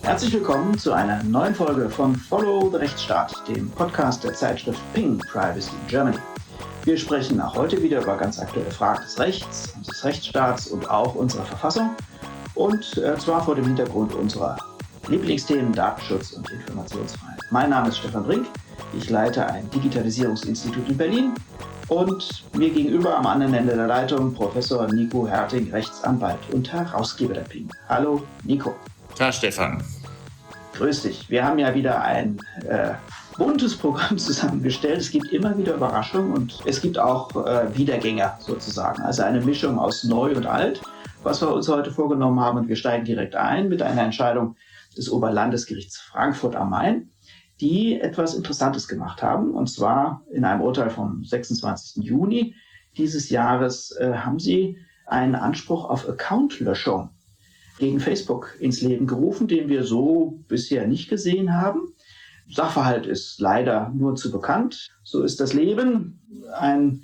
Herzlich willkommen zu einer neuen Folge von Follow the Rechtsstaat, dem Podcast der Zeitschrift Ping Privacy Germany. Wir sprechen auch heute wieder über ganz aktuelle Fragen des Rechts, unseres Rechtsstaats und auch unserer Verfassung. Und zwar vor dem Hintergrund unserer Lieblingsthemen Datenschutz und Informationsfreiheit. Mein Name ist Stefan Brink, ich leite ein Digitalisierungsinstitut in Berlin und mir gegenüber am anderen Ende der Leitung Professor Nico Herting, Rechtsanwalt und Herausgeber der Ping. Hallo Nico. Ja, Stefan. Grüß dich. Wir haben ja wieder ein buntes Programm zusammengestellt. Es gibt immer wieder Überraschungen und es gibt auch Wiedergänger sozusagen. Also eine Mischung aus neu und alt, was wir uns heute vorgenommen haben. Und wir steigen direkt ein mit einer Entscheidung des Oberlandesgerichts Frankfurt am Main, die etwas Interessantes gemacht haben. Und zwar in einem Urteil vom 26. Juni dieses Jahres haben sie einen Anspruch auf Accountlöschung gegen Facebook ins Leben gerufen, den wir so bisher nicht gesehen haben. Sachverhalt ist leider nur zu bekannt. So ist das Leben. Ein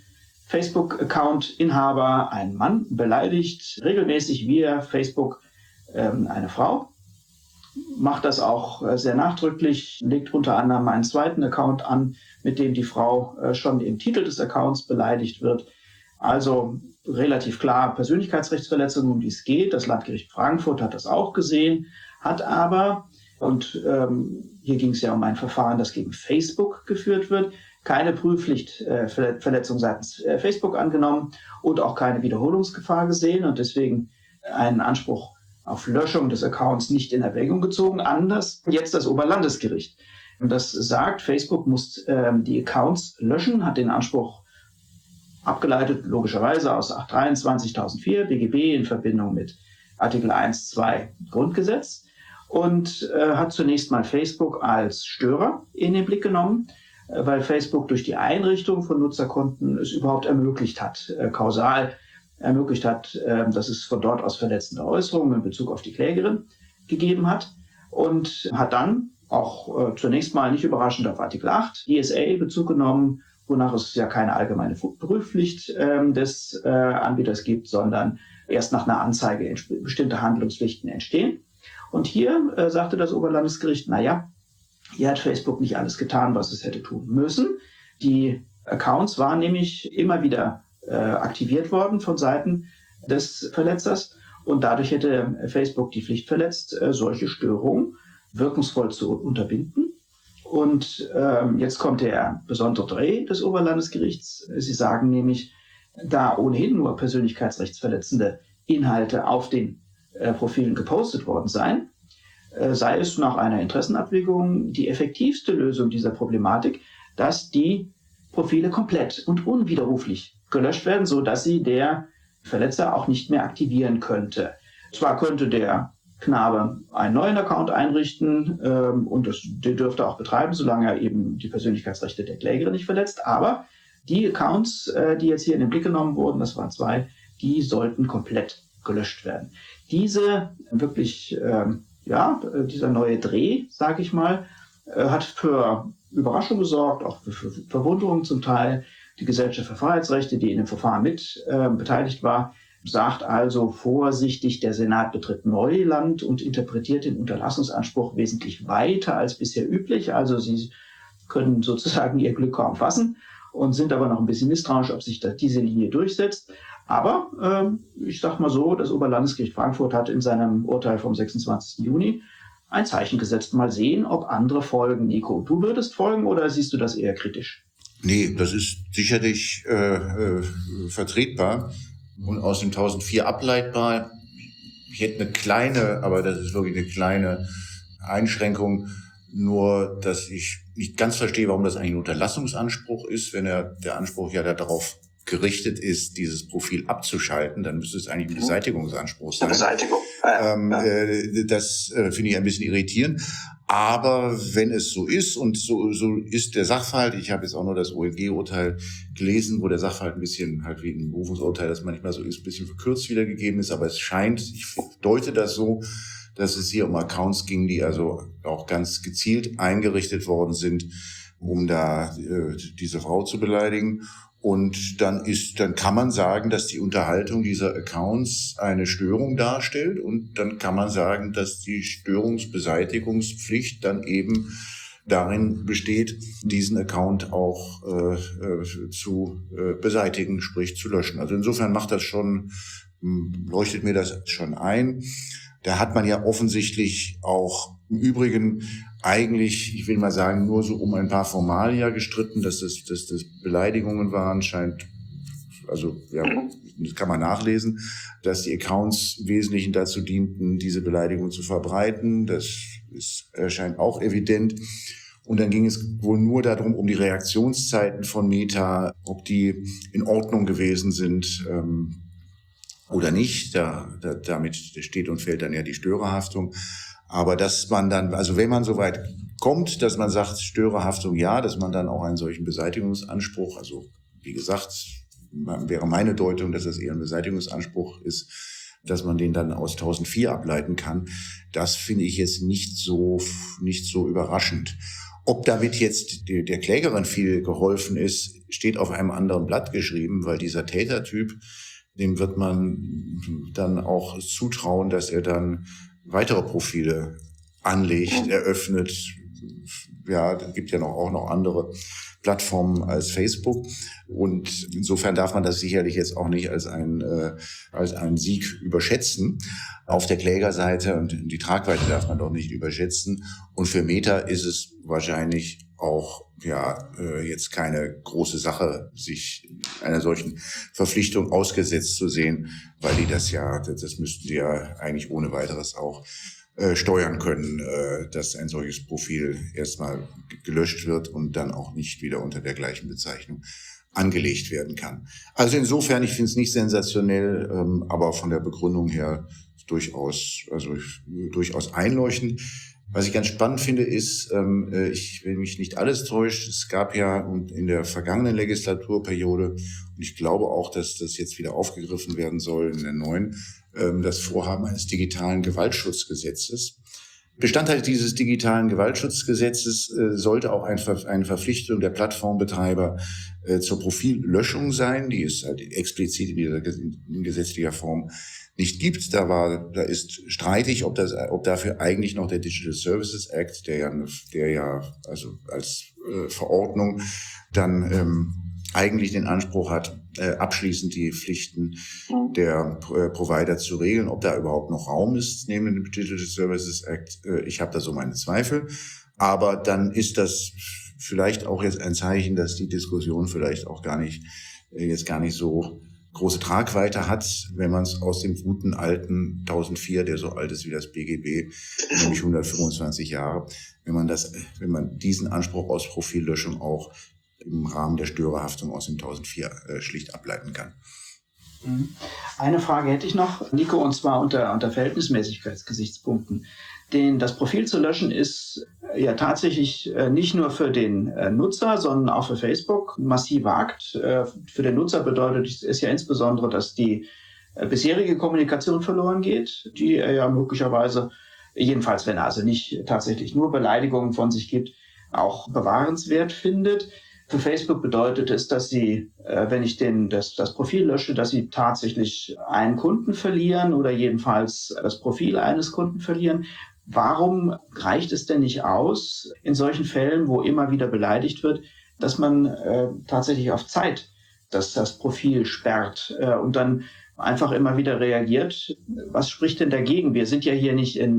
Facebook-Account-Inhaber, ein Mann, beleidigt regelmäßig via Facebook eine Frau, macht das auch sehr nachdrücklich, legt unter anderem einen zweiten Account an, mit dem die Frau schon im Titel des Accounts beleidigt wird. Also relativ klar Persönlichkeitsrechtsverletzung, um die es geht. Das Landgericht Frankfurt hat das auch gesehen, hat aber, und hier ging es ja um ein Verfahren, das gegen Facebook geführt wird, keine Prüfpflichtverletzung seitens Facebook angenommen und auch keine Wiederholungsgefahr gesehen und deswegen einen Anspruch auf Löschung des Accounts nicht in Erwägung gezogen. Anders jetzt das Oberlandesgericht. Und das sagt, Facebook muss die Accounts löschen, hat den Anspruch abgeleitet, logischerweise aus 823.004 BGB in Verbindung mit Artikel 1.2 Grundgesetz und hat zunächst mal Facebook als Störer in den Blick genommen, weil Facebook durch die Einrichtung von Nutzerkonten es überhaupt ermöglicht hat, kausal ermöglicht hat, dass es von dort aus verletzende Äußerungen in Bezug auf die Klägerin gegeben hat und hat dann auch zunächst mal nicht überraschend auf Artikel 8 DSA Bezug genommen, wonach es ja keine allgemeine Prüfpflicht des Anbieters gibt, sondern erst nach einer Anzeige bestimmte Handlungspflichten entstehen. Und hier sagte das Oberlandesgericht, hier hat Facebook nicht alles getan, was es hätte tun müssen. Die Accounts waren nämlich immer wieder aktiviert worden von Seiten des Verletzers und dadurch hätte Facebook die Pflicht verletzt, solche Störungen wirkungsvoll zu unterbinden. Und jetzt kommt der besondere Dreh des Oberlandesgerichts. Sie sagen nämlich, da ohnehin nur persönlichkeitsrechtsverletzende Inhalte auf den Profilen gepostet worden seien, sei es nach einer Interessenabwägung die effektivste Lösung dieser Problematik, dass die Profile komplett und unwiderruflich gelöscht werden, sodass sie der Verletzer auch nicht mehr aktivieren könnte. Zwar könnte der Knabe einen neuen Account einrichten und der dürfte auch betreiben, solange er eben die Persönlichkeitsrechte der Klägerin nicht verletzt. Aber die Accounts, die jetzt hier in den Blick genommen wurden, das waren 2, die sollten komplett gelöscht werden. Diese wirklich, dieser neue Dreh, sage ich mal, hat für Überraschung gesorgt, auch für Verwunderung zum Teil. Die Gesellschaft für Freiheitsrechte, die in dem Verfahren mit beteiligt war, sagt also vorsichtig, der Senat betritt Neuland und interpretiert den Unterlassungsanspruch wesentlich weiter als bisher üblich. Also sie können sozusagen ihr Glück kaum fassen und sind aber noch ein bisschen misstrauisch, ob sich diese Linie durchsetzt. Aber ich sag mal so, das Oberlandesgericht Frankfurt hat in seinem Urteil vom 26. Juni ein Zeichen gesetzt. Mal sehen, ob andere folgen. Nico, du würdest folgen oder siehst du das eher kritisch? Nee, das ist sicherlich vertretbar und aus dem 1004 ableitbar. Ich hätte eine kleine, aber das ist wirklich eine kleine Einschränkung, nur dass ich nicht ganz verstehe, warum das eigentlich ein Unterlassungsanspruch ist, wenn der Anspruch ja darauf gerichtet ist, dieses Profil abzuschalten, dann müsste es eigentlich ein Beseitigungsanspruch sein. Beseitigung. Das finde ich ein bisschen irritierend. Aber wenn es so ist und so ist der Sachverhalt, ich habe jetzt auch nur das OLG-Urteil gelesen, wo der Sachverhalt ein bisschen halt wie ein Berufungsurteil, das manchmal so ist, ein bisschen verkürzt wiedergegeben ist, aber es scheint, ich deute das so, dass es hier um Accounts ging, die also auch ganz gezielt eingerichtet worden sind, um da diese Frau zu beleidigen. Und dann kann man sagen, dass die Unterhaltung dieser Accounts eine Störung darstellt. Und dann kann man sagen, dass die Störungsbeseitigungspflicht dann eben darin besteht, diesen Account auch zu beseitigen, sprich zu löschen. Also insofern leuchtet mir das schon ein. Da hat man ja offensichtlich auch im Übrigen eigentlich, ich will mal sagen, nur so um ein paar Formalia gestritten, dass das Beleidigungen waren, scheint, also ja, das kann man nachlesen, dass die Accounts im Wesentlichen dazu dienten, diese Beleidigung zu verbreiten. Das erscheint auch evident. Und dann ging es wohl nur darum, um die Reaktionszeiten von Meta, ob die in Ordnung gewesen sind oder nicht. Damit steht und fällt dann ja die Störerhaftung. Aber dass man dann, also wenn man so weit kommt, dass man sagt, Störerhaftung ja, dass man dann auch einen solchen Beseitigungsanspruch, also wie gesagt, wäre meine Deutung, dass das eher ein Beseitigungsanspruch ist, dass man den dann aus 1004 ableiten kann, das finde ich jetzt nicht so überraschend. Ob damit jetzt der Klägerin viel geholfen ist, steht auf einem anderen Blatt geschrieben, weil dieser Tätertyp, dem wird man dann auch zutrauen, dass er dann weitere Profile anlegt, eröffnet. Ja, es gibt ja auch noch andere Plattformen als Facebook. Und insofern darf man das sicherlich jetzt auch nicht als einen Sieg überschätzen. Auf der Klägerseite, und die Tragweite darf man doch nicht überschätzen. Und für Meta ist es wahrscheinlich auch jetzt keine große Sache, sich einer solchen Verpflichtung ausgesetzt zu sehen, weil das müssten die ja eigentlich ohne weiteres auch steuern können, dass ein solches Profil erstmal gelöscht wird und dann auch nicht wieder unter der gleichen Bezeichnung angelegt werden kann. Also insofern, ich finde es nicht sensationell, aber von der Begründung her durchaus einleuchtend. Was ich ganz spannend finde, ist, wenn mich nicht alles täuscht, es gab ja in der vergangenen Legislaturperiode, und ich glaube auch, dass das jetzt wieder aufgegriffen werden soll in der neuen, das Vorhaben eines digitalen Gewaltschutzgesetzes. Bestandteil dieses digitalen Gewaltschutzgesetzes sollte auch eine Verpflichtung der Plattformbetreiber zur Profillöschung sein, die es halt explizit in gesetzlicher Form nicht gibt. Da ist streitig, ob dafür eigentlich noch der Digital Services Act, der ja also als Verordnung dann eigentlich den Anspruch hat, abschließend die Pflichten der Provider zu regeln, ob da überhaupt noch Raum ist neben dem Digital Services Act. Ich habe da so meine Zweifel. Aber dann ist das vielleicht auch jetzt ein Zeichen, dass die Diskussion vielleicht auch gar nicht so große Tragweite hat, wenn man es aus dem guten alten 1004, der so alt ist wie das BGB, nämlich 125 Jahre, wenn man diesen Anspruch aus Profillöschung auch im Rahmen der Störerhaftung aus dem 1004 schlicht ableiten kann. Eine Frage hätte ich noch, Nico, und zwar unter Verhältnismäßigkeitsgesichtspunkten. Das Profil zu löschen ist ja tatsächlich nicht nur für den Nutzer, sondern auch für Facebook ein massiver Akt. Für den Nutzer bedeutet es ja insbesondere, dass die bisherige Kommunikation verloren geht, die er ja möglicherweise, jedenfalls wenn er also nicht tatsächlich nur Beleidigungen von sich gibt, auch bewahrenswert findet. Für Facebook bedeutet es, dass sie, wenn ich das Profil lösche, dass sie tatsächlich einen Kunden verlieren oder jedenfalls das Profil eines Kunden verlieren. Warum reicht es denn nicht aus, in solchen Fällen, wo immer wieder beleidigt wird, dass man tatsächlich auf Zeit das Profil sperrt und dann einfach immer wieder reagiert? Was spricht denn dagegen? Wir sind ja hier nicht in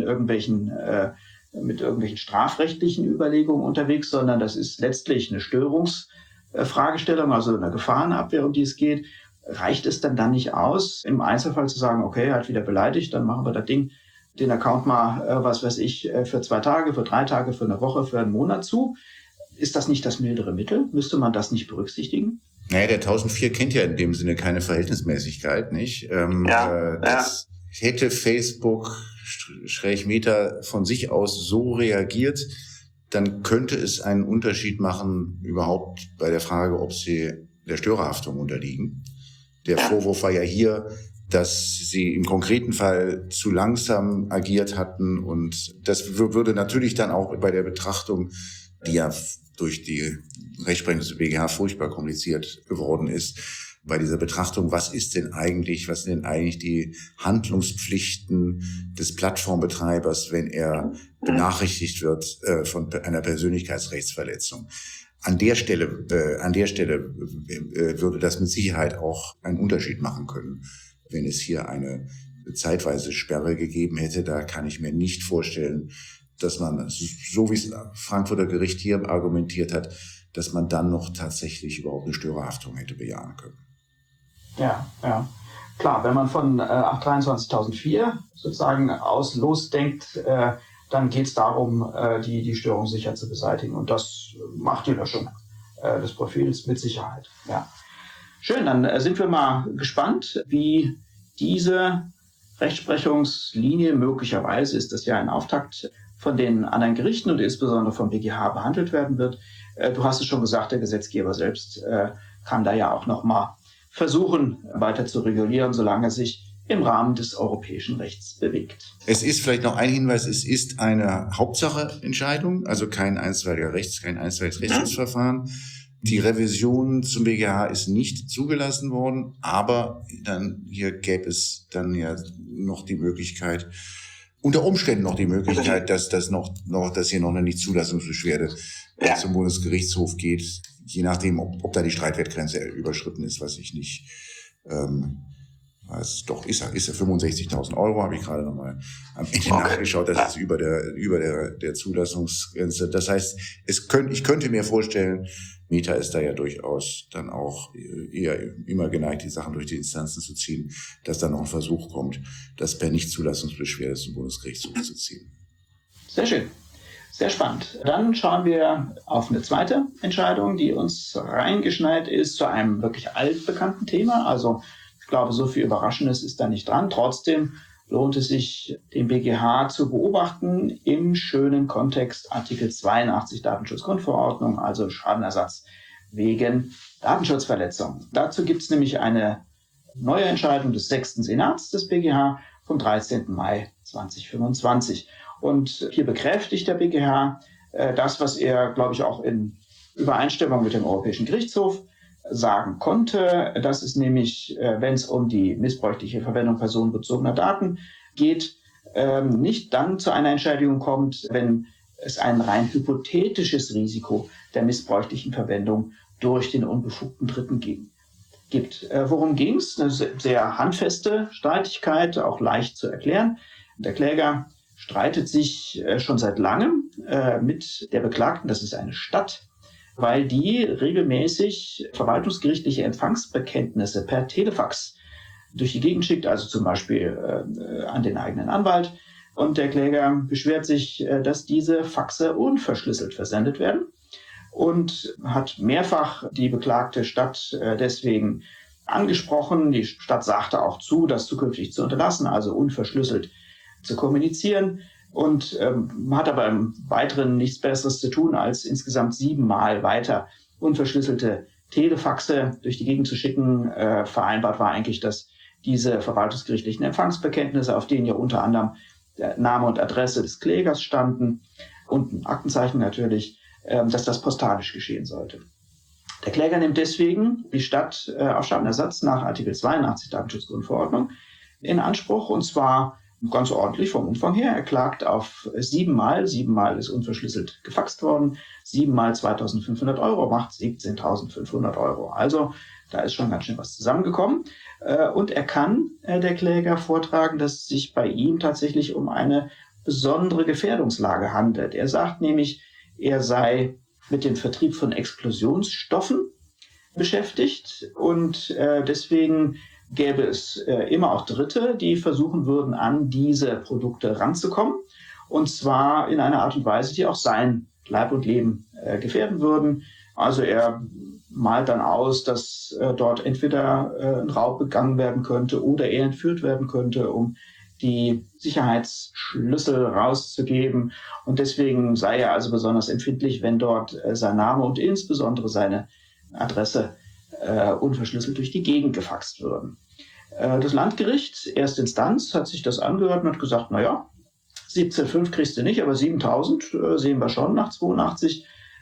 mit irgendwelchen strafrechtlichen Überlegungen unterwegs, sondern das ist letztlich eine Störungsfragestellung, also eine Gefahrenabwehr, um die es geht. Reicht es dann nicht aus, im Einzelfall zu sagen, okay, er hat wieder beleidigt, dann machen wir den Account mal, für 2 Tage, für 3 Tage, für eine Woche, für einen Monat zu? Ist das nicht das mildere Mittel? Müsste man das nicht berücksichtigen? Naja, der 1004 kennt ja in dem Sinne keine Verhältnismäßigkeit, nicht? Das hätte Facebook Meta von sich aus so reagiert, dann könnte es einen Unterschied machen überhaupt bei der Frage, ob sie der Störerhaftung unterliegen. Der Vorwurf war ja hier, dass sie im konkreten Fall zu langsam agiert hatten, und das würde natürlich dann auch bei der Betrachtung, die ja durch die Rechtsprechung des BGH furchtbar kompliziert geworden ist. Bei dieser Betrachtung, was sind denn eigentlich die Handlungspflichten des Plattformbetreibers, wenn er benachrichtigt wird von einer Persönlichkeitsrechtsverletzung? An der Stelle würde das mit Sicherheit auch einen Unterschied machen können, wenn es hier eine zeitweise Sperre gegeben hätte. Da kann ich mir nicht vorstellen, dass man, so wie es Frankfurter Gericht hier argumentiert hat, dass man dann noch tatsächlich überhaupt eine Störerhaftung hätte bejahen können. Ja. Klar, wenn man von 823.004 sozusagen aus losdenkt, dann geht es darum, die Störung sicher zu beseitigen. Und das macht die Löschung des Profils mit Sicherheit. Ja. Schön, dann sind wir mal gespannt, wie diese Rechtsprechungslinie möglicherweise, ist das ja ein Auftakt, von den anderen Gerichten und insbesondere vom BGH behandelt werden wird. Du hast es schon gesagt, der Gesetzgeber selbst kann da ja auch nochmal versuchen, weiter zu regulieren, solange er sich im Rahmen des europäischen Rechts bewegt. Es ist vielleicht noch ein Hinweis, es ist eine Hauptsacheentscheidung, also kein einstweiliges Rechtsverfahren. Die Revision zum BGH ist nicht zugelassen worden, aber dann hier gäbe es dann ja noch die Möglichkeit, unter Umständen noch die Möglichkeit, dass hier noch eine Nichtzulassungsbeschwerde zum Bundesgerichtshof geht, je nachdem, ob da die Streitwertgrenze überschritten ist, was ich nicht weiß. Doch, ist ja 65.000 Euro, habe ich gerade nochmal am Ende nachgeschaut, das ist über der Zulassungsgrenze. Das heißt, ich könnte mir vorstellen, Meta ist da ja durchaus dann auch eher immer geneigt, die Sachen durch die Instanzen zu ziehen, dass dann noch ein Versuch kommt, das per Nichtzulassungsbeschwerde zum Bundesgerichtshof zu ziehen. Sehr schön. Sehr spannend. Dann schauen wir auf eine zweite Entscheidung, die uns reingeschneit ist zu einem wirklich altbekannten Thema. Also ich glaube, so viel Überraschendes ist da nicht dran. Trotzdem lohnt es sich, den BGH zu beobachten im schönen Kontext Artikel 82 Datenschutzgrundverordnung, also Schadenersatz wegen Datenschutzverletzung. Dazu gibt es nämlich eine neue Entscheidung des 6. Senats des BGH vom 13. Mai 2025. Und hier bekräftigt der BGH das, was er, glaube ich, auch in Übereinstimmung mit dem Europäischen Gerichtshof sagen konnte. Das ist nämlich, wenn es um die missbräuchliche Verwendung personenbezogener Daten geht, nicht dann zu einer Entschädigung kommt, wenn es ein rein hypothetisches Risiko der missbräuchlichen Verwendung durch den unbefugten Dritten gibt. Worum ging es? Eine sehr handfeste Streitigkeit, auch leicht zu erklären. Der Kläger streitet sich schon seit langem mit der Beklagten, das ist eine Stadt, weil die regelmäßig verwaltungsgerichtliche Empfangsbekenntnisse per Telefax durch die Gegend schickt, also zum Beispiel an den eigenen Anwalt. Und der Kläger beschwert sich, dass diese Faxe unverschlüsselt versendet werden und hat mehrfach die beklagte Stadt deswegen angesprochen. Die Stadt sagte auch zu, das zukünftig zu unterlassen, also unverschlüsselt zu kommunizieren. Und hat aber im Weiteren nichts Besseres zu tun, als insgesamt 7-mal weiter unverschlüsselte Telefaxe durch die Gegend zu schicken. Vereinbart war eigentlich, dass diese verwaltungsgerichtlichen Empfangsbekenntnisse, auf denen ja unter anderem der Name und Adresse des Klägers standen und ein Aktenzeichen natürlich, dass das postalisch geschehen sollte. Der Kläger nimmt deswegen die Stadt auf Schadenersatz nach Artikel 82 Datenschutzgrundverordnung in Anspruch, und zwar ganz ordentlich vom Umfang her. Er klagt auf 7-mal. 7-mal ist unverschlüsselt gefaxt worden. 7-mal 2.500 Euro macht 17.500 Euro. Also da ist schon ganz schön was zusammengekommen. Und er kann, der Kläger, vortragen, dass es sich bei ihm tatsächlich um eine besondere Gefährdungslage handelt. Er sagt nämlich, er sei mit dem Vertrieb von Explosionsstoffen beschäftigt und deswegen gäbe es immer auch Dritte, die versuchen würden, an diese Produkte ranzukommen. Und zwar in einer Art und Weise, die auch sein Leib und Leben gefährden würden. Also er malt dann aus, dass dort entweder ein Raub begangen werden könnte oder er entführt werden könnte, um die Sicherheitsschlüssel rauszugeben. Und deswegen sei er also besonders empfindlich, wenn dort sein Name und insbesondere seine Adresse unverschlüsselt durch die Gegend gefaxt würden. Das Landgericht, erste Instanz, hat sich das angehört und hat gesagt, naja, 17,5 kriegst du nicht, aber 7.000 sehen wir schon nach 82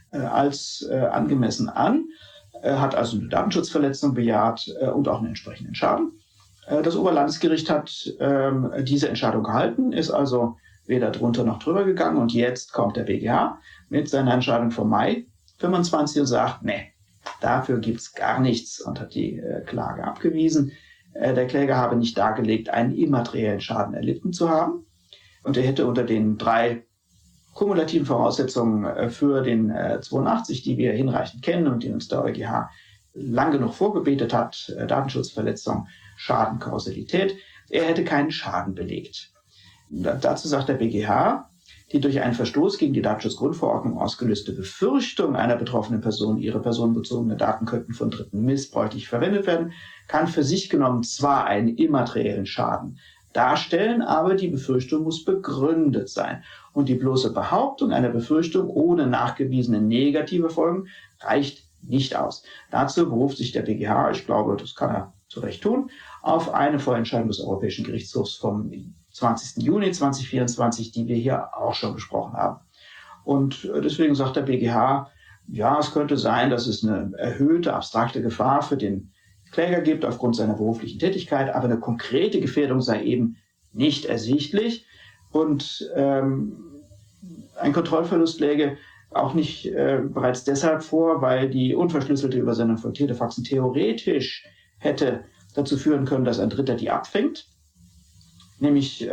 als angemessen an, hat also eine Datenschutzverletzung bejaht und auch einen entsprechenden Schaden. Das Oberlandesgericht hat diese Entscheidung gehalten, ist also weder drunter noch drüber gegangen. Und jetzt kommt der BGH mit seiner Entscheidung vom Mai 25 und sagt, nee, dafür gibt's gar nichts, und hat die Klage abgewiesen. Der Kläger habe nicht dargelegt, einen immateriellen Schaden erlitten zu haben. Und er hätte unter den 3 kumulativen Voraussetzungen für den 82, die wir hinreichend kennen und die uns der EuGH lang genug vorgebetet hat, Datenschutzverletzung, Schaden, Kausalität, er hätte keinen Schaden belegt. Dazu sagt der BGH, die durch einen Verstoß gegen die Datenschutzgrundverordnung ausgelöste Befürchtung einer betroffenen Person, ihre personenbezogenen Daten könnten von Dritten missbräuchlich verwendet werden, kann für sich genommen zwar einen immateriellen Schaden darstellen, aber die Befürchtung muss begründet sein. Und die bloße Behauptung einer Befürchtung ohne nachgewiesene negative Folgen reicht nicht aus. Dazu beruft sich der BGH, ich glaube, das kann er zu Recht tun, auf eine Vorentscheidung des Europäischen Gerichtshofs vom 20. Juni 2024, die wir hier auch schon besprochen haben. Und deswegen sagt der BGH, ja, es könnte sein, dass es eine erhöhte abstrakte Gefahr für den Kläger gibt aufgrund seiner beruflichen Tätigkeit, aber eine konkrete Gefährdung sei eben nicht ersichtlich. Und ein Kontrollverlust läge auch nicht bereits deshalb vor, weil die unverschlüsselte Übersendung von Telefaxen theoretisch hätte dazu führen können, dass ein Dritter die abfängt. Nämlich,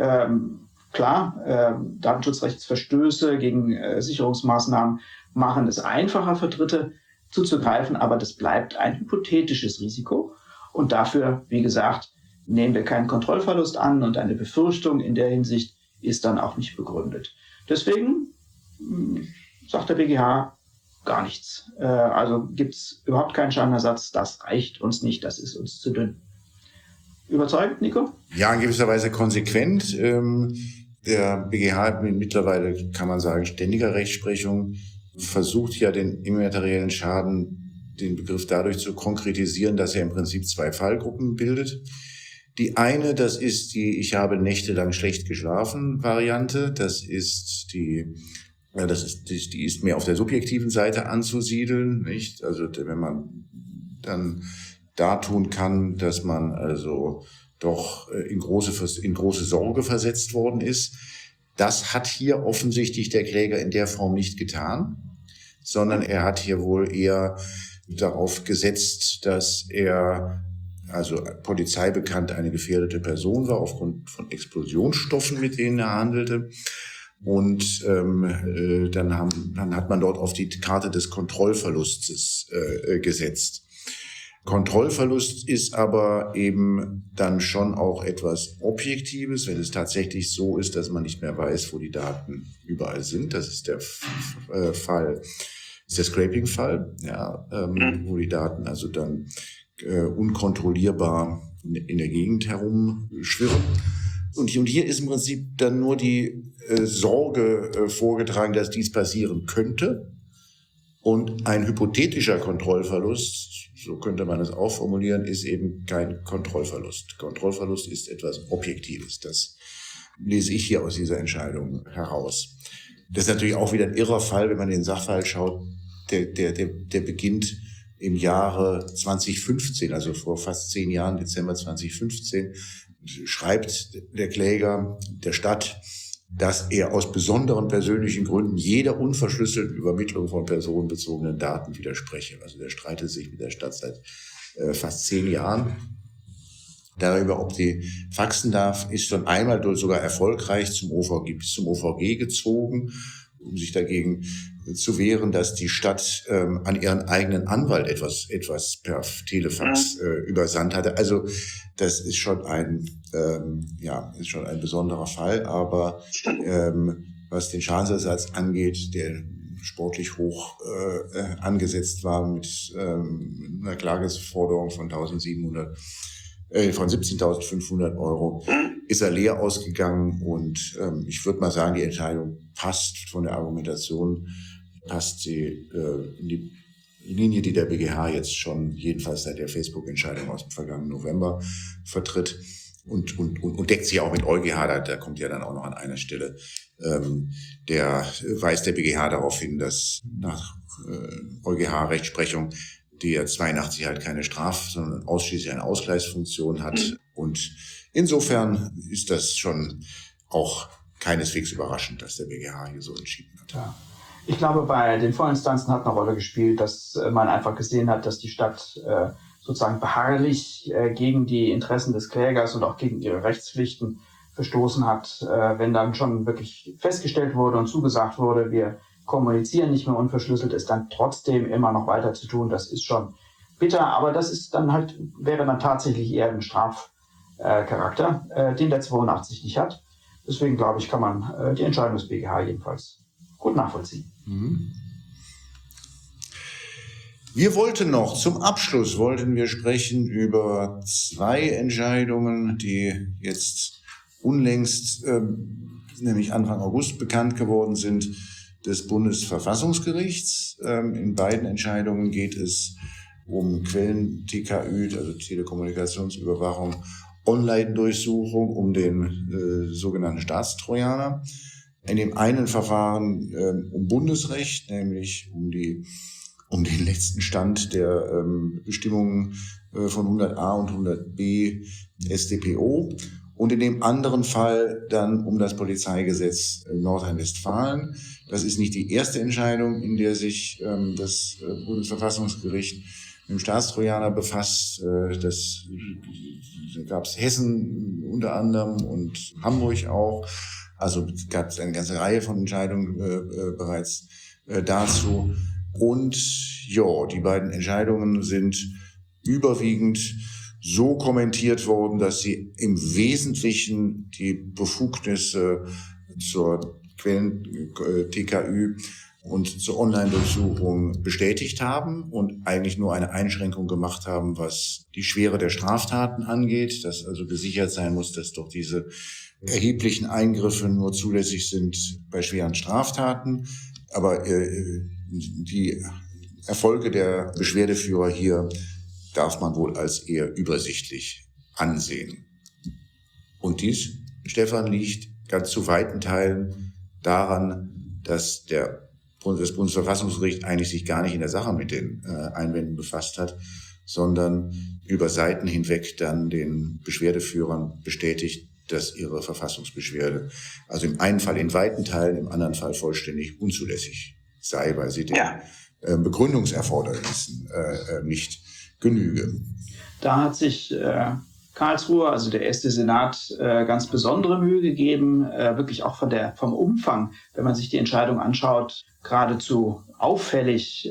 Datenschutzrechtsverstöße gegen Sicherungsmaßnahmen machen es einfacher für Dritte zuzugreifen, aber das bleibt ein hypothetisches Risiko. Und dafür, wie gesagt, nehmen wir keinen Kontrollverlust an und eine Befürchtung in der Hinsicht ist dann auch nicht begründet. Deswegen sagt der BGH gar nichts. Also gibt es überhaupt keinen Schadenersatz, das reicht uns nicht, das ist uns zu dünn. Überzeugend, Nico? Ja, in gewisser Weise konsequent. Der BGH hat mittlerweile, kann man sagen, ständiger Rechtsprechung, versucht ja den immateriellen Schaden, den Begriff dadurch zu konkretisieren, dass er im Prinzip 2 Fallgruppen bildet. Die eine, das ist die "Ich habe nächtelang schlecht geschlafen" Variante. Die ist mehr auf der subjektiven Seite anzusiedeln, nicht? Also wenn man dann dartun kann, dass man also doch in große Sorge versetzt worden ist. Das hat hier offensichtlich der Kläger in der Form nicht getan, sondern er hat hier wohl eher darauf gesetzt, dass er, also polizeibekannt, eine gefährdete Person war aufgrund von Explosionsstoffen, mit denen er handelte. Und dann hat man dort auf die Karte des Kontrollverlustes gesetzt. Kontrollverlust ist aber eben dann schon auch etwas Objektives, wenn es tatsächlich so ist, dass man nicht mehr weiß, wo die Daten überall sind. Das ist der Fall, ist der Scraping-Fall, ja, wo die Daten also dann unkontrollierbar in der Gegend herumschwirren. Und hier ist im Prinzip dann nur die Sorge vorgetragen, dass dies passieren könnte. Und ein hypothetischer Kontrollverlust, so könnte man es auch formulieren, ist eben kein Kontrollverlust. Kontrollverlust ist etwas Objektives. Das lese ich hier aus dieser Entscheidung heraus. Das ist natürlich auch wieder ein irrer Fall, wenn man den Sachverhalt schaut. Der beginnt im Jahre 2015, also vor fast 10 Jahren, Dezember 2015, schreibt der Kläger der Stadt, dass er aus besonderen persönlichen Gründen jeder unverschlüsselten Übermittlung von personenbezogenen Daten widerspreche. Also der streitet sich mit der Stadt seit fast 10 Jahren darüber, ob sie faxen darf, ist schon einmal sogar erfolgreich bis zum OVG gezogen, um sich dagegen zu wehren, dass die Stadt an ihren eigenen Anwalt etwas per Telefax übersandt hatte. Also das ist schon ein besonderer Fall, aber was den Schadensersatz angeht, der sportlich hoch angesetzt war mit einer Klageforderung von 17.500 Euro, ist er leer ausgegangen und ich würde mal sagen, die Entscheidung passt von der Argumentation, passt sie in die Linie, die der BGH jetzt schon jedenfalls seit der Facebook-Entscheidung aus dem vergangenen November vertritt und deckt sich auch mit EuGH, da kommt ja dann auch noch an einer Stelle, weist der BGH darauf hin, dass nach EuGH-Rechtsprechung, die ja 82 halt keine sondern ausschließlich eine Ausgleichsfunktion hat. Und insofern ist das schon auch keineswegs überraschend, dass der BGH hier so entschieden hat. Ja. Ich glaube, bei den Vorinstanzen hat eine Rolle gespielt, dass man einfach gesehen hat, dass die Stadt sozusagen beharrlich gegen die Interessen des Klägers und auch gegen ihre Rechtspflichten verstoßen hat. Wenn dann schon wirklich festgestellt wurde und zugesagt wurde, wir kommunizieren nicht mehr unverschlüsselt, ist dann trotzdem immer noch weiter zu tun. Das ist schon bitter, aber das ist dann halt, wäre dann tatsächlich eher ein Strafcharakter, den der 82 nicht hat. Deswegen glaube ich, kann man die Entscheidung des BGH jedenfalls gut nachvollziehen. Wir wollten noch, zum Abschluss sprechen über 2 Entscheidungen, die jetzt unlängst, nämlich Anfang August bekannt geworden sind, des Bundesverfassungsgerichts. In beiden Entscheidungen geht es um Quellen-TKÜ, also Telekommunikationsüberwachung, Online-Durchsuchung, um den sogenannten Staatstrojaner. In dem einen Verfahren um Bundesrecht, nämlich um den letzten Stand der Bestimmungen von 100a und 100b StPO. Und in dem anderen Fall dann um das Polizeigesetz Nordrhein-Westfalen. Das ist nicht die erste Entscheidung, in der sich das Bundesverfassungsgericht mit dem Staatstrojaner befasst. Da gab es Hessen unter anderem und Hamburg auch. Also gab es eine ganze Reihe von Entscheidungen bereits dazu. Und ja, die beiden Entscheidungen sind überwiegend so kommentiert worden, dass sie im Wesentlichen die Befugnisse zur Quellen-TKÜ und zur Online-Durchsuchung bestätigt haben und eigentlich nur eine Einschränkung gemacht haben, was die Schwere der Straftaten angeht, dass also gesichert sein muss, dass doch diese erheblichen Eingriffe nur zulässig sind bei schweren Straftaten. Aber die Erfolge der Beschwerdeführer hier darf man wohl als eher übersichtlich ansehen. Und dies, Stefan, liegt ganz zu weiten Teilen daran, dass das Bundesverfassungsgericht eigentlich sich gar nicht in der Sache mit den Einwänden befasst hat, sondern über Seiten hinweg dann den Beschwerdeführern bestätigt, dass ihre Verfassungsbeschwerde, also im einen Fall in weiten Teilen, im anderen Fall vollständig unzulässig sei, weil sie den Begründungserfordernissen nicht genüge. Da hat sich Karlsruhe, also der erste Senat, ganz besondere Mühe gegeben, wirklich auch vom Umfang, wenn man sich die Entscheidung anschaut, geradezu auffällig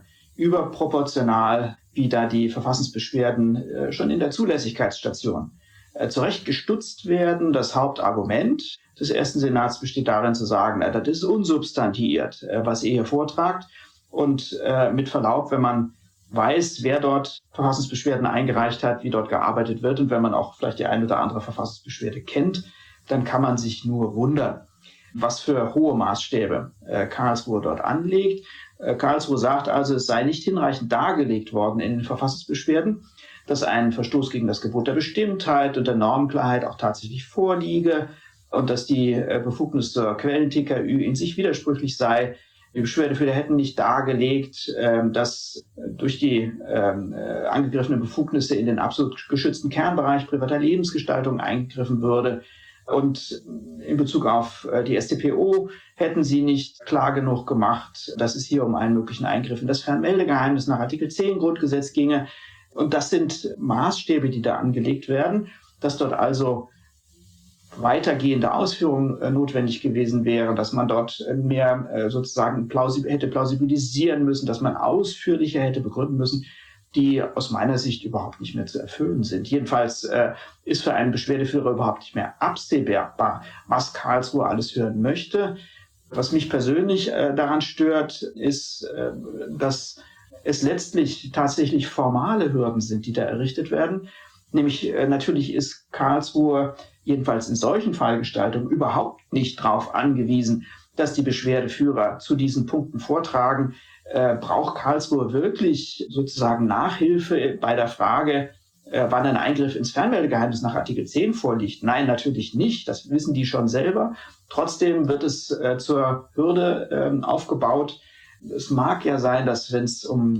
überproportional, wie da die Verfassungsbeschwerden schon in der Zulässigkeitsstation zurechtgestutzt werden. Das Hauptargument des ersten Senats besteht darin zu sagen, das ist unsubstantiiert, was ihr hier vortragt. Und mit Verlaub, wenn man weiß, wer dort Verfassungsbeschwerden eingereicht hat, wie dort gearbeitet wird und wenn man auch vielleicht die eine oder andere Verfassungsbeschwerde kennt, dann kann man sich nur wundern, was für hohe Maßstäbe Karlsruhe dort anlegt. Karlsruhe sagt also, es sei nicht hinreichend dargelegt worden in den Verfassungsbeschwerden, dass ein Verstoß gegen das Gebot der Bestimmtheit und der Normklarheit auch tatsächlich vorliege und dass die Befugnis zur Quellen-TKÜ in sich widersprüchlich sei. Die Beschwerdeführer hätten nicht dargelegt, dass durch die angegriffenen Befugnisse in den absolut geschützten Kernbereich privater Lebensgestaltung eingegriffen würde. Und in Bezug auf die StPO hätten sie nicht klar genug gemacht, dass es hier um einen möglichen Eingriff in das Fernmeldegeheimnis nach Artikel 10 Grundgesetz ginge. Und das sind Maßstäbe, die da angelegt werden, dass dort also weitergehende Ausführungen notwendig gewesen wären, dass man dort mehr sozusagen hätte plausibilisieren müssen, dass man ausführlicher hätte begründen müssen, die aus meiner Sicht überhaupt nicht mehr zu erfüllen sind. Jedenfalls ist für einen Beschwerdeführer überhaupt nicht mehr absehbar, was Karlsruhe alles hören möchte. Was mich persönlich daran stört, ist, dass es letztlich tatsächlich formale Hürden sind, die da errichtet werden. Nämlich natürlich ist Karlsruhe jedenfalls in solchen Fallgestaltungen überhaupt nicht darauf angewiesen, dass die Beschwerdeführer zu diesen Punkten vortragen. Braucht Karlsruhe wirklich sozusagen Nachhilfe bei der Frage, wann ein Eingriff ins Fernmeldegeheimnis nach Artikel 10 vorliegt? Nein, natürlich nicht. Das wissen die schon selber. Trotzdem wird es zur Hürde aufgebaut, Es mag ja sein, dass wenn es um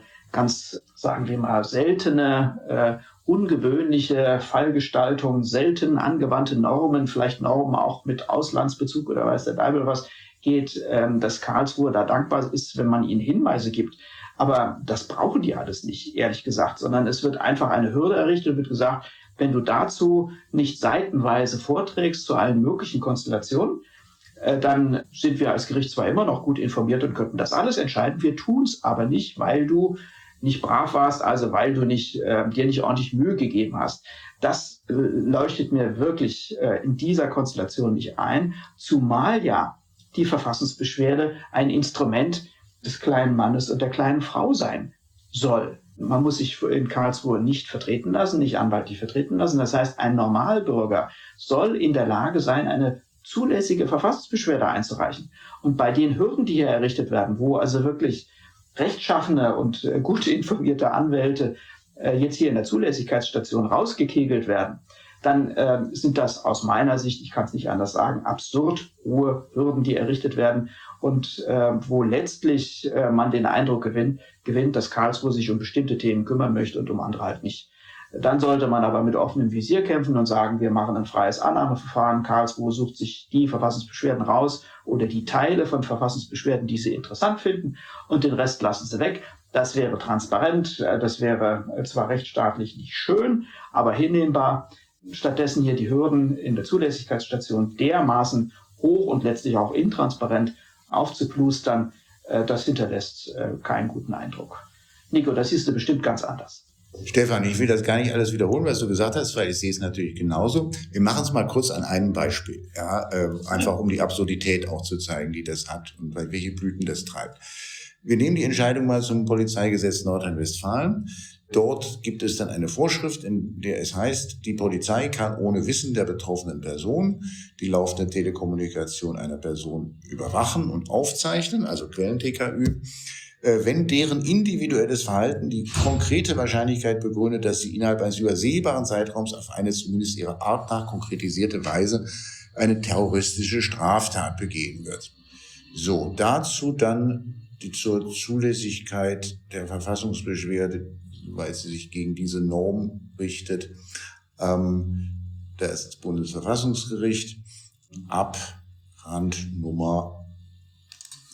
ganz, sagen wir mal, seltene, ungewöhnliche Fallgestaltung, selten angewandte Normen, vielleicht Normen auch mit Auslandsbezug oder weiß der Teufel was, geht, dass Karlsruhe da dankbar ist, wenn man ihnen Hinweise gibt. Aber das brauchen die alles nicht, ehrlich gesagt, sondern es wird einfach eine Hürde errichtet und wird gesagt, wenn du dazu nicht seitenweise vorträgst zu allen möglichen Konstellationen, dann sind wir als Gericht zwar immer noch gut informiert und könnten das alles entscheiden, wir tun es aber nicht, weil du nicht brav warst, also weil du dir nicht ordentlich Mühe gegeben hast. Das leuchtet mir wirklich in dieser Konstellation nicht ein, zumal ja die Verfassungsbeschwerde ein Instrument des kleinen Mannes und der kleinen Frau sein soll. Man muss sich in Karlsruhe nicht vertreten lassen, nicht anwaltlich vertreten lassen. Das heißt, ein Normalbürger soll in der Lage sein, eine zulässige Verfassungsbeschwerde einzureichen. Und bei den Hürden, die hier errichtet werden, wo also wirklich rechtschaffene und gut informierte Anwälte jetzt hier in der Zulässigkeitsstation rausgekegelt werden, dann sind das aus meiner Sicht, ich kann es nicht anders sagen, absurd hohe Hürden, die errichtet werden und wo letztlich man den Eindruck gewinnt, dass Karlsruhe sich um bestimmte Themen kümmern möchte und um andere halt nicht. Dann sollte man aber mit offenem Visier kämpfen und sagen, wir machen ein freies Annahmeverfahren. Karlsruhe sucht sich die Verfassungsbeschwerden raus oder die Teile von Verfassungsbeschwerden, die sie interessant finden, und den Rest lassen sie weg. Das wäre transparent, das wäre zwar rechtsstaatlich nicht schön, aber hinnehmbar. Stattdessen hier die Hürden in der Zulässigkeitsstation dermaßen hoch und letztlich auch intransparent aufzuplustern, das hinterlässt keinen guten Eindruck. Nico, das siehst du bestimmt ganz anders. Stefan, ich will das gar nicht alles wiederholen, was du gesagt hast, weil ich sehe es natürlich genauso. Wir machen es mal kurz an einem Beispiel, einfach um die Absurdität auch zu zeigen, die das hat und welche Blüten das treibt. Wir nehmen die Entscheidung mal zum Polizeigesetz Nordrhein-Westfalen. Dort gibt es dann eine Vorschrift, in der es heißt, die Polizei kann ohne Wissen der betroffenen Person die laufende Telekommunikation einer Person überwachen und aufzeichnen, also Quellen-TKÜ, wenn deren individuelles Verhalten die konkrete Wahrscheinlichkeit begründet, dass sie innerhalb eines übersehbaren Zeitraums auf eine zumindest ihrer Art nach konkretisierte Weise eine terroristische Straftat begehen wird. So, dazu dann zur Zulässigkeit der Verfassungsbeschwerde, weil sie sich gegen diese Norm richtet. Da ist das Bundesverfassungsgericht ab Rand Nummer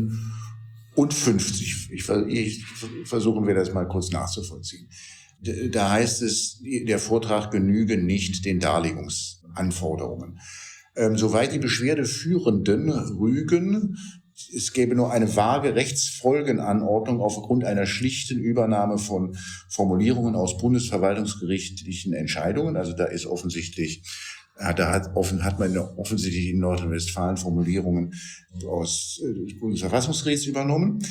57. Versuchen wir das mal kurz nachzuvollziehen. Da heißt es, der Vortrag genüge nicht den Darlegungsanforderungen. Soweit die Beschwerdeführenden rügen, es gäbe nur eine vage Rechtsfolgenanordnung aufgrund einer schlichten Übernahme von Formulierungen aus bundesverwaltungsgerichtlichen Entscheidungen. Also da ist offensichtlich, hat man offensichtlich in Nordrhein-Westfalen Formulierungen aus des Bundesverfassungsgerichts übernommen.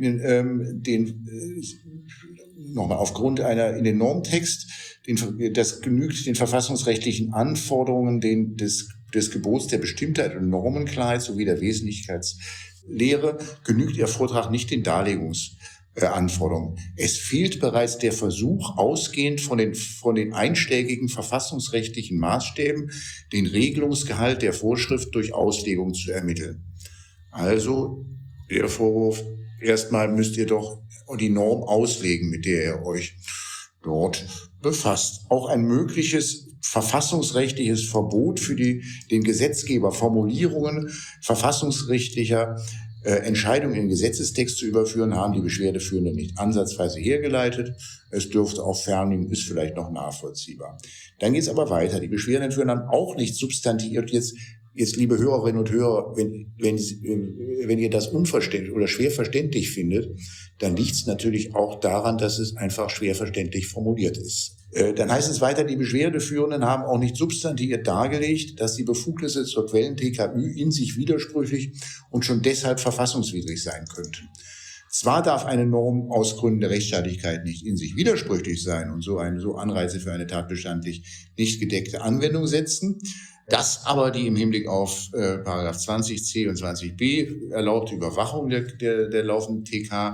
Nochmal aufgrund in den Normtext, das genügt den verfassungsrechtlichen Anforderungen des Gebots der Bestimmtheit und Normenklarheit sowie der Wesentlichkeitslehre, genügt Ihr Vortrag nicht den Darlegungsanforderungen. Es fehlt bereits der Versuch, ausgehend von den einschlägigen verfassungsrechtlichen Maßstäben, den Regelungsgehalt der Vorschrift durch Auslegung zu ermitteln. Also der Vorwurf, erstmal müsst ihr doch die Norm auslegen, mit der ihr euch dort befasst. Auch ein mögliches verfassungsrechtliches Verbot für den Gesetzgeber, Formulierungen verfassungsrechtlicher Entscheidungen in den Gesetzestext zu überführen, haben die Beschwerdeführenden nicht ansatzweise hergeleitet. Es dürfte auch fernliegen, ist vielleicht noch nachvollziehbar. Dann geht es aber weiter. Die Beschwerdeführenden haben auch nicht substantiiert. Jetzt, liebe Hörerinnen und Hörer, wenn ihr das unverständlich oder schwer verständlich findet, dann liegt es natürlich auch daran, dass es einfach schwer verständlich formuliert ist. Dann heißt es weiter, die Beschwerdeführenden haben auch nicht substantiiert dargelegt, dass die Befugnisse zur Quellen-TKÜ in sich widersprüchlich und schon deshalb verfassungswidrig sein könnten. Zwar darf eine Norm aus Gründen der Rechtsstaatlichkeit nicht in sich widersprüchlich sein und so Anreize für eine tatbestandlich nicht gedeckte Anwendung setzen, das aber die im Hinblick auf Paragraph 20c und 20b erlaubte Überwachung der laufenden TK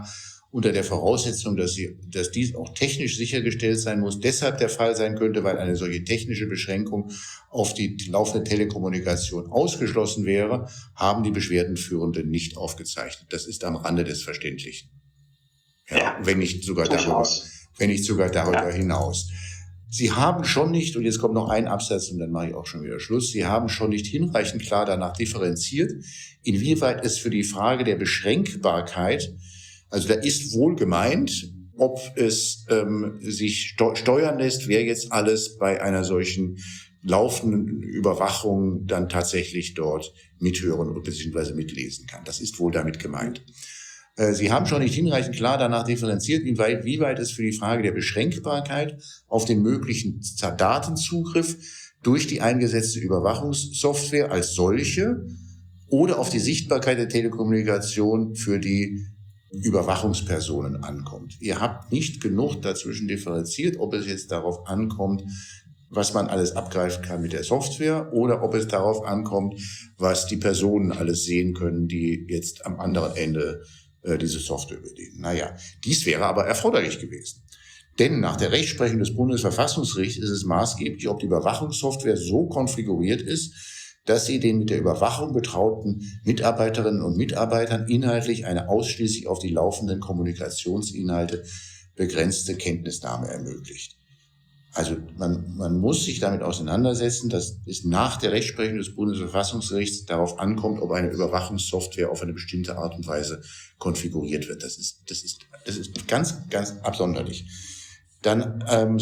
unter der Voraussetzung, dass dies auch technisch sichergestellt sein muss, deshalb der Fall sein könnte, weil eine solche technische Beschränkung auf die laufende Telekommunikation ausgeschlossen wäre, haben die Beschwerdenführenden nicht aufgezeichnet. Das ist am Rande des Verständlichen. Ja, wenn nicht sogar darüber hinaus. Sie haben schon nicht, und jetzt kommt noch ein Absatz und dann mache ich auch schon wieder Schluss, Sie haben schon nicht hinreichend klar danach differenziert, inwieweit es für die Frage der Beschränkbarkeit, also da ist wohl gemeint, ob es sich steuern lässt, wer jetzt alles bei einer solchen laufenden Überwachung dann tatsächlich dort mithören und beziehungsweise mitlesen kann. Das ist wohl damit gemeint. Sie haben schon nicht hinreichend klar danach differenziert, wie weit es für die Frage der Beschränkbarkeit auf den möglichen Datenzugriff durch die eingesetzte Überwachungssoftware als solche oder auf die Sichtbarkeit der Telekommunikation für die Überwachungspersonen ankommt. Ihr habt nicht genug dazwischen differenziert, ob es jetzt darauf ankommt, was man alles abgreifen kann mit der Software oder ob es darauf ankommt, was die Personen alles sehen können, die jetzt am anderen Ende diese Software bedienen. Naja, dies wäre aber erforderlich gewesen. Denn nach der Rechtsprechung des Bundesverfassungsgerichts ist es maßgeblich, ob die Überwachungssoftware so konfiguriert ist, dass sie den mit der Überwachung betrauten Mitarbeiterinnen und Mitarbeitern inhaltlich eine ausschließlich auf die laufenden Kommunikationsinhalte begrenzte Kenntnisnahme ermöglicht. Also man muss sich damit auseinandersetzen, dass es nach der Rechtsprechung des Bundesverfassungsgerichts darauf ankommt, ob eine Überwachungssoftware auf eine bestimmte Art und Weise konfiguriert wird. Das ist ganz, ganz absonderlich. Dann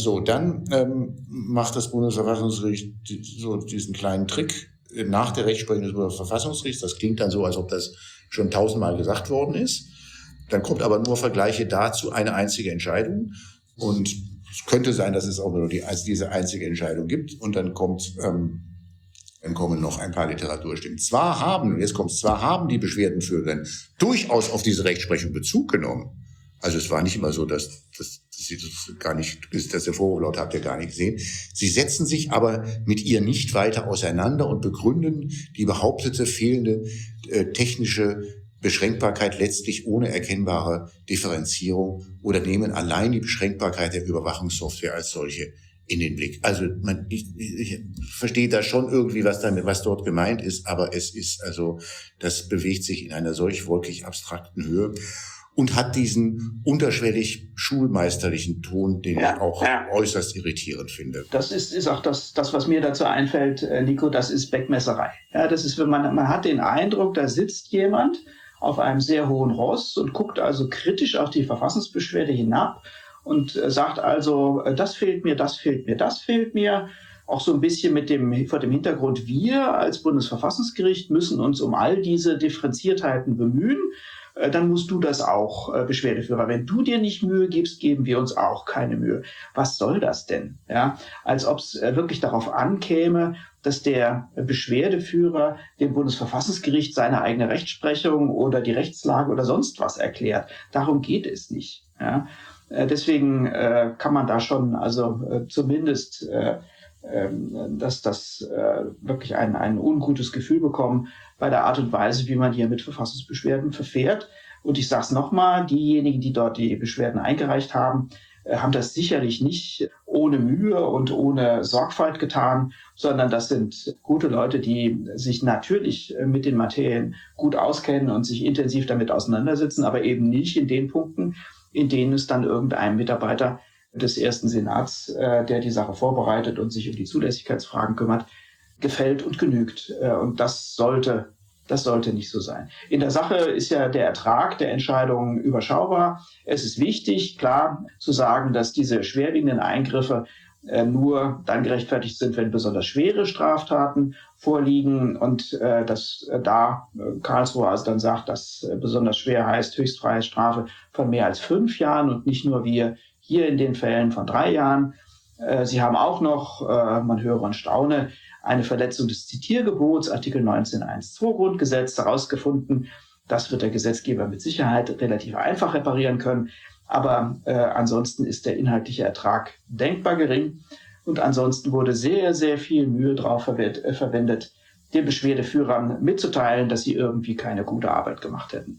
macht das Bundesverfassungsgericht so diesen kleinen Trick nach der Rechtsprechung des Bundesverfassungsgerichts. Das klingt dann so, als ob das schon 1000-mal gesagt worden ist. Dann kommt aber nur Vergleiche dazu eine einzige Entscheidung und es könnte sein, dass es auch nur diese einzige Entscheidung gibt und dann kommen noch ein paar Literaturstimmen. Zwar haben die Beschwerdenführer durchaus auf diese Rechtsprechung Bezug genommen. Also es war nicht immer so, dass sie das gar nicht, dass der Vorwurf laut habt ihr gar nicht gesehen. Sie setzen sich aber mit ihr nicht weiter auseinander und begründen die behauptete fehlende technische Beschränkbarkeit letztlich ohne erkennbare Differenzierung oder nehmen allein die Beschränkbarkeit der Überwachungssoftware als solche in den Blick. Also ich verstehe da schon irgendwie, was dort gemeint ist, aber das bewegt sich in einer solch wolkig abstrakten Höhe und hat diesen unterschwellig schulmeisterlichen Ton, den ich auch äußerst irritierend finde. Das ist auch das, was mir dazu einfällt, Nico, das ist Beckmesserei. Ja, das ist, wenn man hat den Eindruck, da sitzt jemand auf einem sehr hohen Ross und guckt also kritisch auf die Verfassungsbeschwerde hinab und sagt also, das fehlt mir, das fehlt mir, das fehlt mir. Auch so ein bisschen vor dem Hintergrund, wir als Bundesverfassungsgericht müssen uns um all diese Differenziertheiten bemühen. Dann musst du das auch, Beschwerdeführer. Wenn du dir nicht Mühe gibst, geben wir uns auch keine Mühe. Was soll das denn? Ja, als ob es wirklich darauf ankäme, dass der Beschwerdeführer dem Bundesverfassungsgericht seine eigene Rechtsprechung oder die Rechtslage oder sonst was erklärt. Darum geht es nicht. Ja, deswegen kann man da schon zumindest wirklich ein ungutes Gefühl bekommen bei der Art und Weise, wie man hier mit Verfassungsbeschwerden verfährt. Und ich sage es nochmal, diejenigen, die dort die Beschwerden eingereicht haben, haben das sicherlich nicht ohne Mühe und ohne Sorgfalt getan, sondern das sind gute Leute, die sich natürlich mit den Materien gut auskennen und sich intensiv damit auseinandersetzen, aber eben nicht in den Punkten, in denen es dann irgendeinem Mitarbeiter des ersten Senats, der die Sache vorbereitet und sich um die Zulässigkeitsfragen kümmert, gefällt und genügt. Und das sollte nicht so sein. In der Sache ist ja der Ertrag der Entscheidung überschaubar. Es ist wichtig, klar, zu sagen, dass diese schwerwiegenden Eingriffe nur dann gerechtfertigt sind, wenn besonders schwere Straftaten vorliegen und dass da Karlsruhe also dann sagt, dass besonders schwer heißt Höchstfreiheitsstrafe von mehr als 5 Jahren und nicht nur wir hier in den Fällen von 3 Jahren. Sie haben auch noch, man höre und staune, eine Verletzung des Zitiergebots, Artikel 19.1.2 Grundgesetz, herausgefunden. Das wird der Gesetzgeber mit Sicherheit relativ einfach reparieren können. Aber ansonsten ist der inhaltliche Ertrag denkbar gering. Und ansonsten wurde sehr, sehr viel Mühe drauf verwendet, den Beschwerdeführern mitzuteilen, dass sie irgendwie keine gute Arbeit gemacht hätten.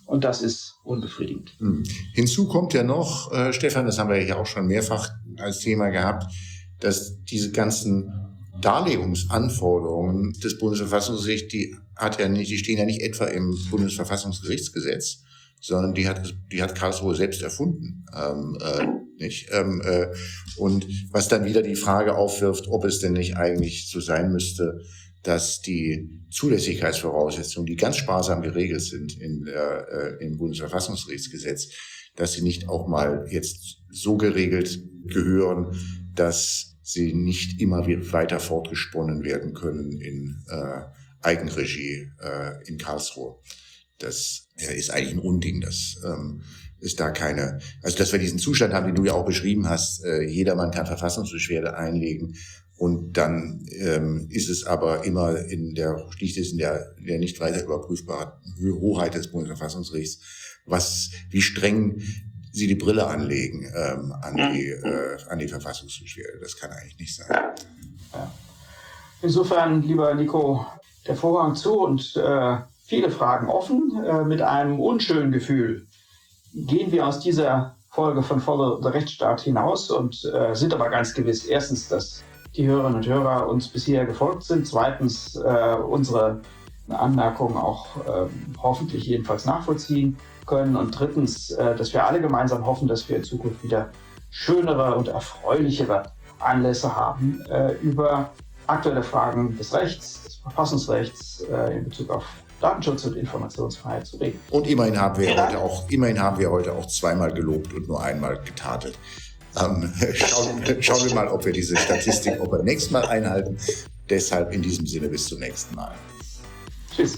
Und das ist unbefriedigend. Hinzu kommt ja noch, Stefan, das haben wir ja auch schon mehrfach als Thema gehabt, dass diese ganzen Darlegungsanforderungen des Bundesverfassungsgerichts, die stehen ja nicht etwa im Bundesverfassungsgerichtsgesetz, sondern die hat Karlsruhe selbst erfunden, nicht? Und was dann wieder die Frage aufwirft, ob es denn nicht eigentlich so sein müsste, dass die Zulässigkeitsvoraussetzungen, die ganz sparsam geregelt sind im Bundesverfassungsgerichtsgesetz, dass sie nicht auch mal jetzt so geregelt gehören, dass sie nicht immer weiter fortgesponnen werden können in Eigenregie in Karlsruhe. Das ist eigentlich ein Unding, dass ist da also dass wir diesen Zustand haben, den du ja auch beschrieben hast, jedermann kann Verfassungsbeschwerde einlegen und dann ist es aber immer liegt es in der nicht weiter überprüfbaren Hoheit des Bundesverfassungsgerichts, wie streng sie die Brille anlegen an die Verfassungsbeschwerde. Das kann eigentlich nicht sein. Ja. Insofern, lieber Nico, der Vorhang zu und viele Fragen offen. Mit einem unschönen Gefühl gehen wir aus dieser Folge von Follow the Rechtsstaat hinaus und sind aber ganz gewiss, erstens, dass die Hörerinnen und Hörer uns bisher gefolgt sind, zweitens unsere Anmerkungen auch hoffentlich jedenfalls nachvollziehen können und drittens, dass wir alle gemeinsam hoffen, dass wir in Zukunft wieder schönere und erfreulichere Anlässe haben, über aktuelle Fragen des Rechts, des Verfassungsrechts in Bezug auf Datenschutz und Informationsfreiheit zu reden. Und immerhin haben wir heute auch zweimal gelobt und nur einmal getadelt. Schauen wir mal, ob wir diese Statistik auch beim nächsten Mal einhalten. Deshalb in diesem Sinne bis zum nächsten Mal. Tschüss.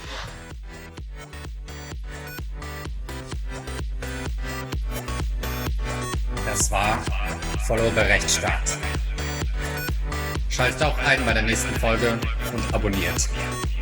Das war Follow the Rechtsstaat. Schaltet auch ein bei der nächsten Folge und abonniert.